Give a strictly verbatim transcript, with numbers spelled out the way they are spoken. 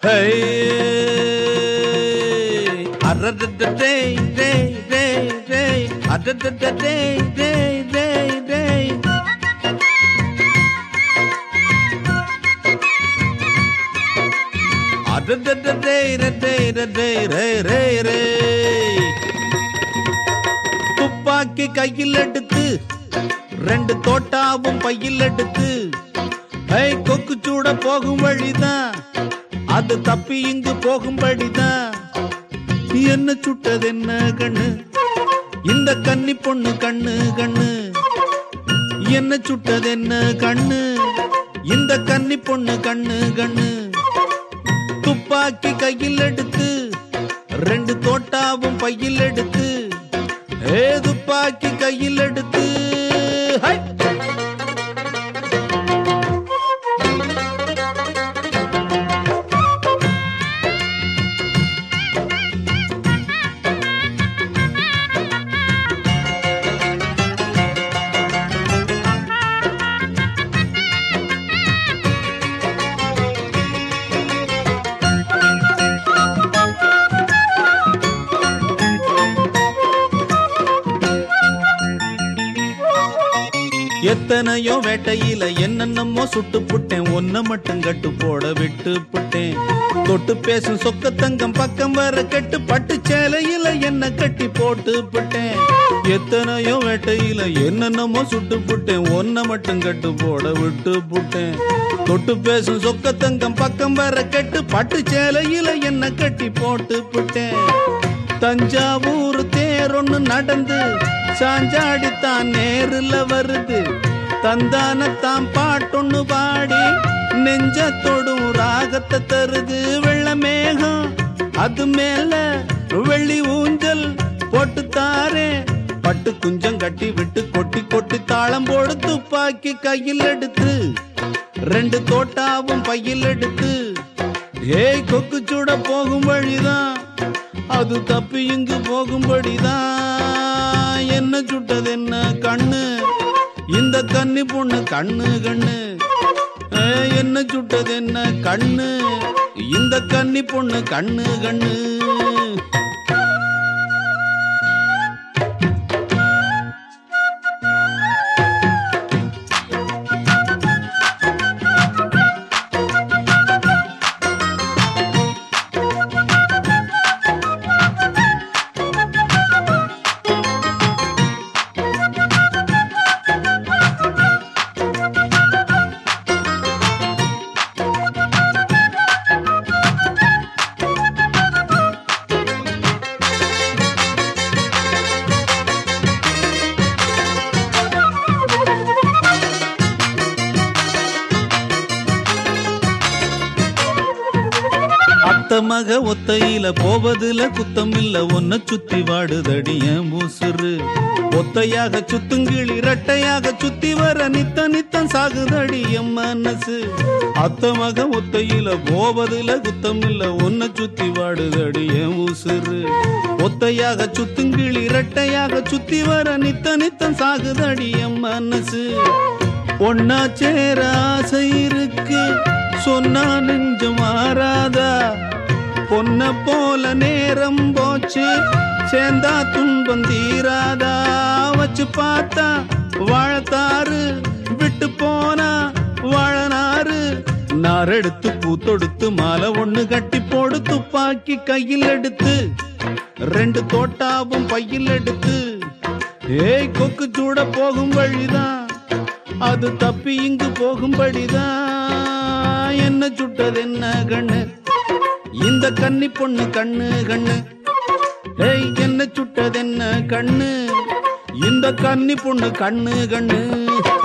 துப்பாக்கி கையில் எடுத்து ரெண்டு தோட்டாவும் பையில் எடுத்து கொக்கு சூட போகும் வழிதான் அது தப்பி இங்கு போகும்படிதான். என்ன சுட்டது என்ன கண்ணு இந்த கன்னி பொண்ணு கண்ணு கண்ணு. என்ன சுட்டது என்ன கண்ணு இந்த கன்னி பொண்ணு கண்ணு கண்ணு. துப்பாக்கி கையில் எடுத்து ரெண்டு தோட்டாவும் பையில் எடுத்து ஏ துப்பாக்கி கையில் எடுத்து ஹை எத்தனையோ வேட்டையில என்னென்னமோ சுட்டு புட்டேன் ஒன்ன மட்டும் கட்டு போட விட்டு புட்டேன். தொட்டு பேசும் சொக்க தங்கம் பக்கம் வர கட்டு பட்டு சேலையில என்ன கட்டி போட்டு புட்டேன். எத்தனையோ வேட்டையில என்னென்னமோ சுட்டு புட்டேன் ஒன்ன மட்டும் கட்டு போட விட்டு புட்டேன். தொட்டு பேசும் சொக்க தங்கம் பக்கம் வர கட்டு பட்டு சேலையில என்ன கட்டி போட்டு புட்டேன். தஞ்சாவூர் தேரொன்னு நடந்து சாஞ்சாடித்தான் நேருல வருது. தந்தானத்தான் பாட்டொன்னு பாடி நெஞ்சத்தோடும் ராகத்தை தருது. வெள்ள மேகம் அது மேல வெள்ளி ஊஞ்சல் போட்டு தாரே பட்டு குஞ்சம் கட்டி விட்டு கொட்டி கொட்டி தாளம் போடு. துப்பாக்கி கையில் எடுத்து ரெண்டு தோட்டாவும் பையில் எடுத்து ஏய் கொக்கு சூட போகும் வழிதான் அது தப்பி இங்கு போகும்படிதான். என்ன சுட்டது என்ன கண்ணு இந்த கன்னி பொண்ணு கண்ணு கண்ணு. என்ன சுட்டது என்ன கண்ணு இந்த கன்னி பொண்ணு கண்ணு கண்ணு. மக ஒத்தையில போவதுல குத்தம் இல்ல ஒன்ன சுத்தி வாடுதடிய மூசுரு. ஒத்தையாக சுத்துங்கிளி இரட்டையாக சுத்தி வர நித்த நித்தம் சாகுதடிய மனசு. அத்த மக ஒத்தையில போவதுல குத்தம் இல்ல ஒன்ன சுத்தி வாடுதடிய மூசுரு. ஒத்தையாக சுத்துங்கிளி இரட்டையாக சுத்தி வர நித்த நித்தம் சாகுதடிய மனசு. பொன்னா சேர ஆசை இருக்கு சொன்னா நெஞ்சம் மாறாதா. பொன்ன போல நேரம் போச்சு சேர்ந்தா துன்பம் தீராதா. வச்சு பார்த்தா வாழத்தாறு விட்டு போனா வாழனாறு. நாரெடுத்து பூத்தொடுத்து மாலை ஒண்ணு கட்டி போடு. துப்பாக்கி கையில் எடுத்து ரெண்டு தோட்டாவும் பையில் எடுத்து ஏய் கொக்கு சூட போகும் வழிதான் அது தப்பி இங்கு போகும்படிதான். என்ன சுட்டது என்ன கண்ணு இந்த கன்னி பொண்ணு கண்ணு கண்ணு. ஏய் என்ன சுட்டது என்ன கண்ணு இந்த கன்னி பொண்ணு கண்ணு கண்ணு.